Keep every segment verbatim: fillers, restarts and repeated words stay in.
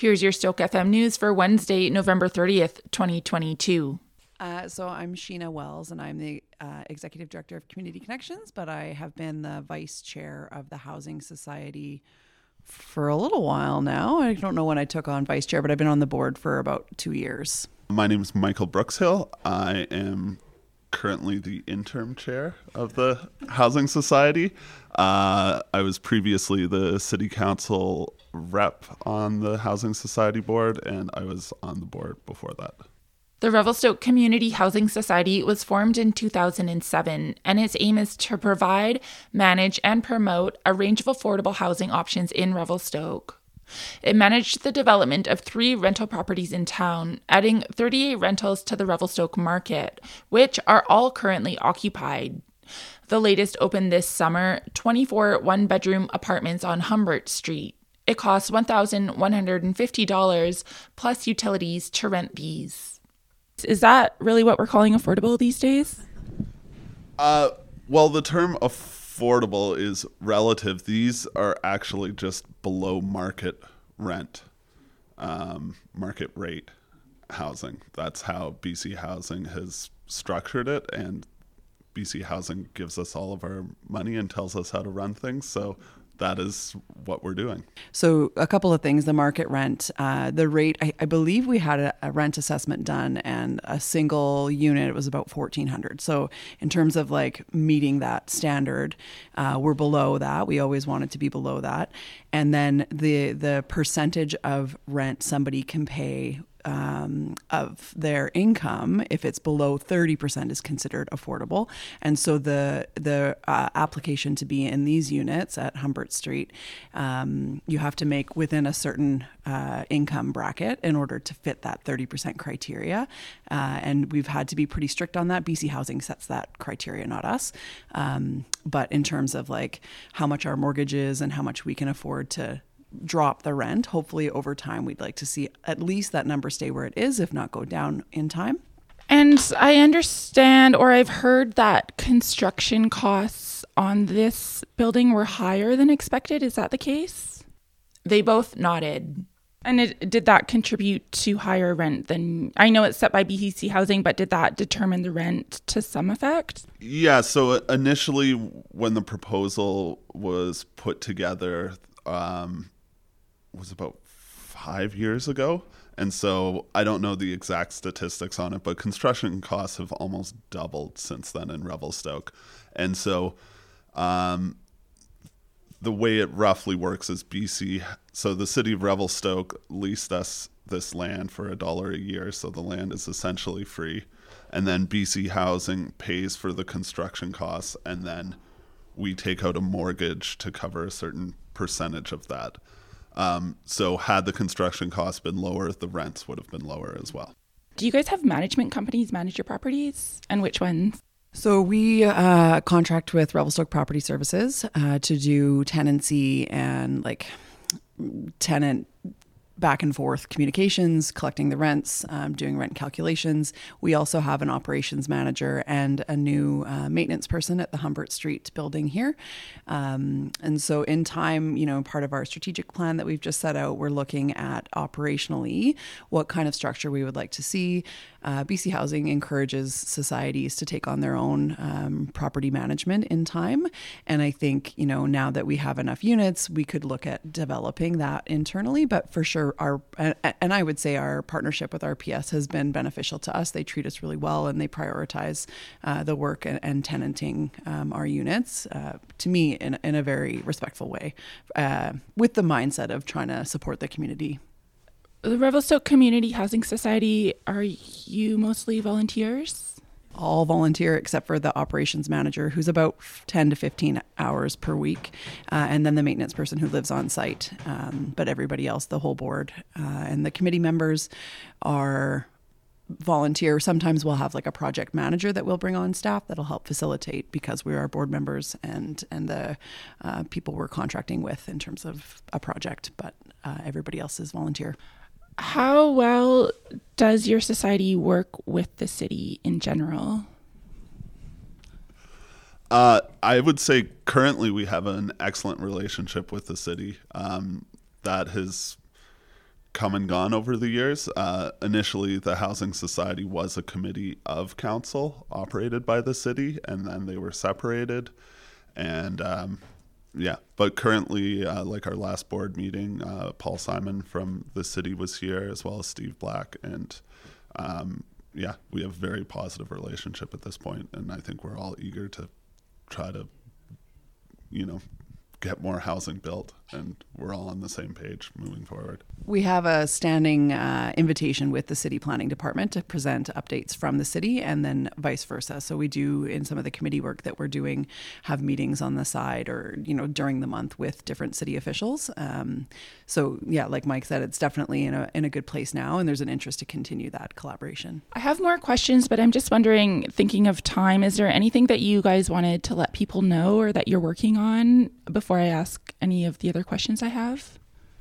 Here's your Stoke F M news for Wednesday, November thirtieth, twenty twenty-two. Uh, so I'm Sheena Wells, and I'm the uh, Executive Director of Community Connections, but I have been the Vice Chair of the Housing Society for a little while now. I don't know when I took on Vice Chair, but I've been on the board for about two years. My name is Michael Brookshill. I am currently the interim chair of the Housing Society. Uh, I was previously the City Council rep on the Housing Society board, and I was on the board before that. The Revelstoke Community Housing Society was formed in two thousand seven, and its aim is to provide, manage, and promote a range of affordable housing options in Revelstoke. It managed the development of three rental properties in town, adding thirty-eight rentals to the Revelstoke market, which are all currently occupied. The latest opened this summer, twenty-four one-bedroom apartments on Humbert Street. It costs one thousand one hundred fifty dollars plus utilities to rent these. Is that really what we're calling affordable these days? Uh, well, the term affordable is relative. These are actually just below market rent, um, market rate housing. That's how B C Housing has structured it, and B C Housing gives us all of our money and tells us how to run things. So that is what we're doing. So a couple of things, the market rent, uh, the rate, I, I believe we had a, a rent assessment done, and a single unit was about fourteen hundred. So in terms of like meeting that standard, uh, we're below that. We always wanted to be below that. And then the the percentage of rent somebody can pay Um, of their income, if it's below thirty percent, is considered affordable. And so the the uh, application to be in these units at Humbert Street, um, you have to make within a certain uh, income bracket in order to fit that thirty percent criteria. Uh, and we've had to be pretty strict on that. B C Housing sets that criteria, not us. Um, but in terms of like how much our mortgage is and how much we can afford to drop the rent, hopefully over time we'd like to see at least that number stay where it is, if not go down in time. And I understand, or I've heard, that construction costs on this building were higher than expected. Is that the case? They both nodded. And it, did that contribute to higher rent than, I know it's set by B C Housing, but did that determine the rent to some effect? Yeah, so initially when the proposal was put together, um, was about five years ago. And so I don't know the exact statistics on it, but construction costs have almost doubled since then in Revelstoke. And so um, the way it roughly works is B C, so the city of Revelstoke leased us this land for a dollar a year. So the land is essentially free. And then B C Housing pays for the construction costs. And then we take out a mortgage to cover a certain percentage of that. Um, so had the construction costs been lower, the rents would have been lower as well. Do you guys have management companies manage your properties, and which ones? So we uh, contract with Revelstoke Property Services uh, to do tenancy and like tenant back and forth communications, collecting the rents, um, doing rent calculations. We also have an operations manager and a new uh, maintenance person at the Humbert Street building here. Um, and so in time, you know, part of our strategic plan that we've just set out, we're looking at operationally what kind of structure we would like to see. Uh, B C Housing encourages societies to take on their own um, property management in time. And I think, you know, now that we have enough units, we could look at developing that internally. But for sure, our and I would say our partnership with R P S has been beneficial to us. They treat us really well, and they prioritize uh, the work and, and tenanting um, our units, uh, to me, in, in a very respectful way, uh, with the mindset of trying to support the community. The Revelstoke Community Housing Society, are you mostly volunteers? All volunteer except for the operations manager, who's about ten to fifteen hours per week, uh, and then the maintenance person who lives on site. Um, but everybody else, the whole board, uh, and the committee members are volunteer. Sometimes we'll have like a project manager that we'll bring on staff that'll help facilitate, because we are board members and and the uh, people we're contracting with in terms of a project. But uh, everybody else is volunteer. How well does your society work with the city in general? Uh, I would say currently we have an excellent relationship with the city. Um, that has come and gone over the years. Uh, initially, the Housing Society was a committee of council operated by the city, and then they were separated. And um, yeah, but currently, uh, like our last board meeting, uh, Paul Simon from the city was here, as well as Steve Black. And um, yeah, we have a very positive relationship at this point, and I think we're all eager to try to, you know, get more housing built, and we're all on the same page moving forward. We have a standing uh, invitation with the city planning department to present updates from the city, and then vice versa. So we do, in some of the committee work that we're doing, have meetings on the side or, you know, during the month with different city officials. Um, so yeah, like Mike said, it's definitely in a in a good place now, and there's an interest to continue that collaboration. I have more questions, but I'm just wondering, thinking of time, is there anything that you guys wanted to let people know or that you're working on before I ask any of the other questions I have?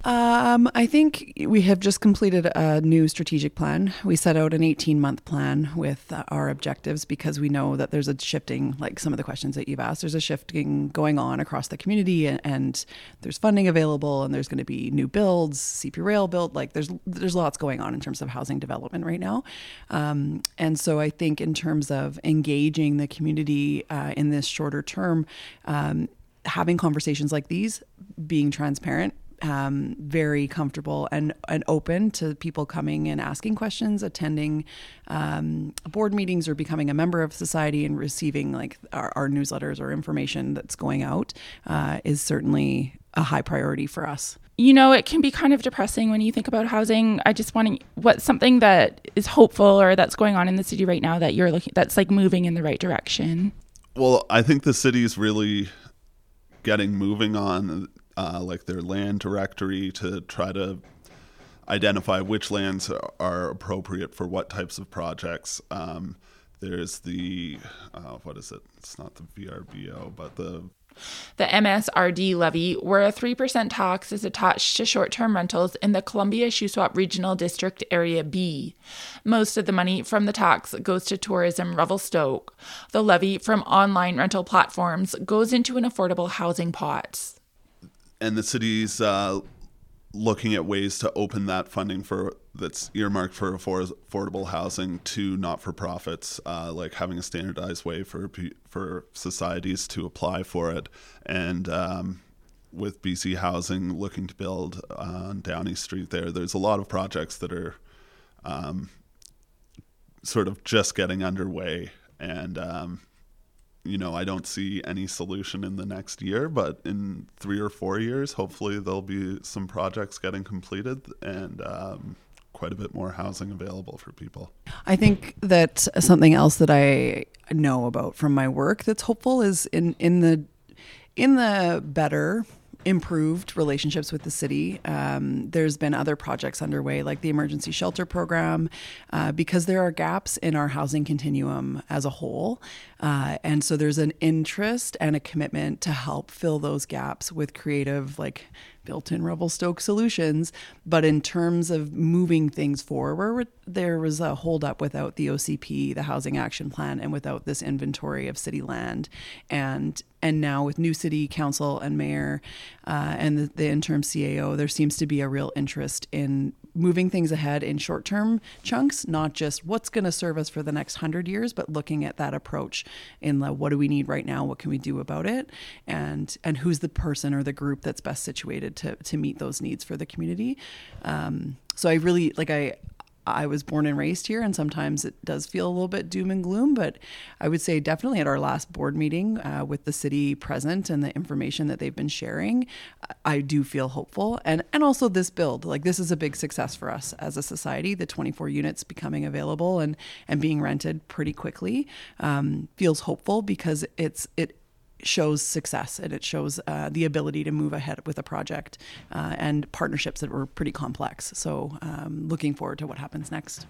Um, I think we have just completed a new strategic plan. We set out an eighteen-month plan with uh, our objectives because we know that there's a shifting, like some of the questions that you've asked, there's a shifting going on across the community, and, and there's funding available, and there's going to be new builds, C P rail built, like there's there's lots going on in terms of housing development right now. Um, and so I think in terms of engaging the community uh, in this shorter term, um, having conversations like these, being transparent, Um, very comfortable and, and open to people coming and asking questions, attending um, board meetings, or becoming a member of society and receiving like our, our newsletters or information that's going out uh, is certainly a high priority for us. You know, it can be kind of depressing when you think about housing. I just want to, what's something that is hopeful or that's going on in the city right now that you're looking, that's like moving in the right direction? Well, I think the city's really getting moving on Uh, like their land directory to try to identify which lands are appropriate for what types of projects. Um, there's the, uh, what is it? It's not the V R B O, but the... The M S R D levy, where a three percent tax is attached to short-term rentals in the Columbia-Shuswap Regional District Area B. Most of the money from the tax goes to tourism Revelstoke. The levy from online rental platforms goes into an affordable housing pot. And the city's uh, looking at ways to open that funding for that's earmarked for affordable housing to not-for-profits, uh, like having a standardized way for for societies to apply for it. And um, with B C Housing looking to build on Downey Street there, there's a lot of projects that are um, sort of just getting underway. And um you know, I don't see any solution in the next year, but in three or four years, hopefully there'll be some projects getting completed and um, quite a bit more housing available for people. I think that something else that I know about from my work that's hopeful is in, in the in the better improved relationships with the city. Um, there's been other projects underway, like the emergency shelter program, uh, because there are gaps in our housing continuum as a whole. Uh, and so there's an interest and a commitment to help fill those gaps with creative, like built-in Revelstoke solutions. But in terms of moving things forward, there was a holdup without the O C P, the Housing Action Plan, and without this inventory of city land. And and now with new city council and mayor uh, and the, the interim C A O, there seems to be a real interest in moving things ahead in short-term chunks, not just what's going to serve us for the next hundred years, but looking at that approach in the what do we need right now, what can we do about it, and and who's the person or the group that's best situated to to meet those needs for the community. Um, so I really, like I, I was born and raised here, and sometimes it does feel a little bit doom and gloom, but I would say definitely at our last board meeting uh, with the city present and the information that they've been sharing, I do feel hopeful. And and also this build, like this is a big success for us as a society, the twenty-four units becoming available and, and being rented pretty quickly um, feels hopeful because it's it shows success and it shows uh, the ability to move ahead with a project uh, and partnerships that were pretty complex. So um, looking forward to what happens next.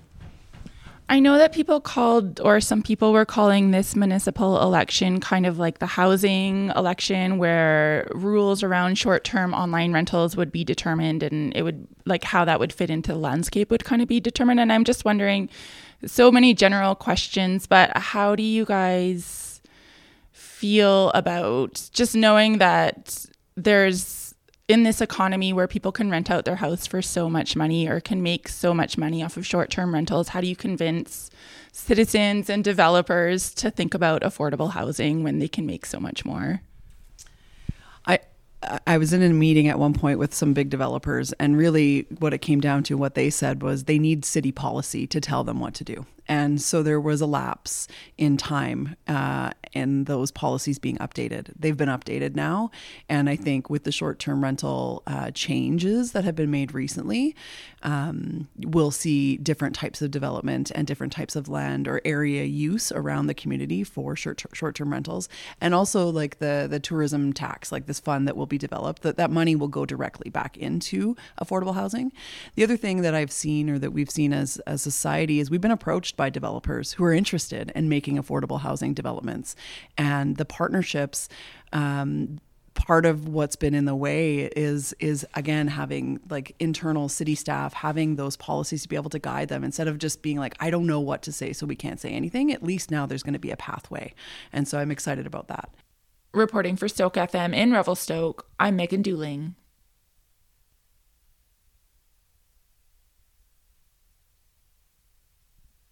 I know that people called, or some people were calling this municipal election kind of like the housing election, where rules around short-term online rentals would be determined, and it would, like how that would fit into the landscape would kind of be determined. And I'm just wondering, so many general questions, but how do you guys feel about just knowing that there's in this economy where people can rent out their house for so much money or can make so much money off of short-term rentals, how do you convince citizens and developers to think about affordable housing when they can make so much more? I I was in a meeting at one point with some big developers, and really what it came down to, what they said was they need city policy to tell them what to do. And so there was a lapse in time uh, in those policies being updated. They've been updated now. And I think with the short-term rental uh, changes that have been made recently, um, we'll see different types of development and different types of land or area use around the community for short short-term rentals. And also like the, the tourism tax, like this fund that will be developed, that that money will go directly back into affordable housing. The other thing that I've seen, or that we've seen as a society, is we've been approached by developers who are interested in making affordable housing developments. And the partnerships, um, part of what's been in the way is, is again, having like internal city staff, having those policies to be able to guide them instead of just being like, I don't know what to say, so we can't say anything. At least now there's going to be a pathway. And so I'm excited about that. Reporting for Stoke F M in Revelstoke, I'm Megan Dooling.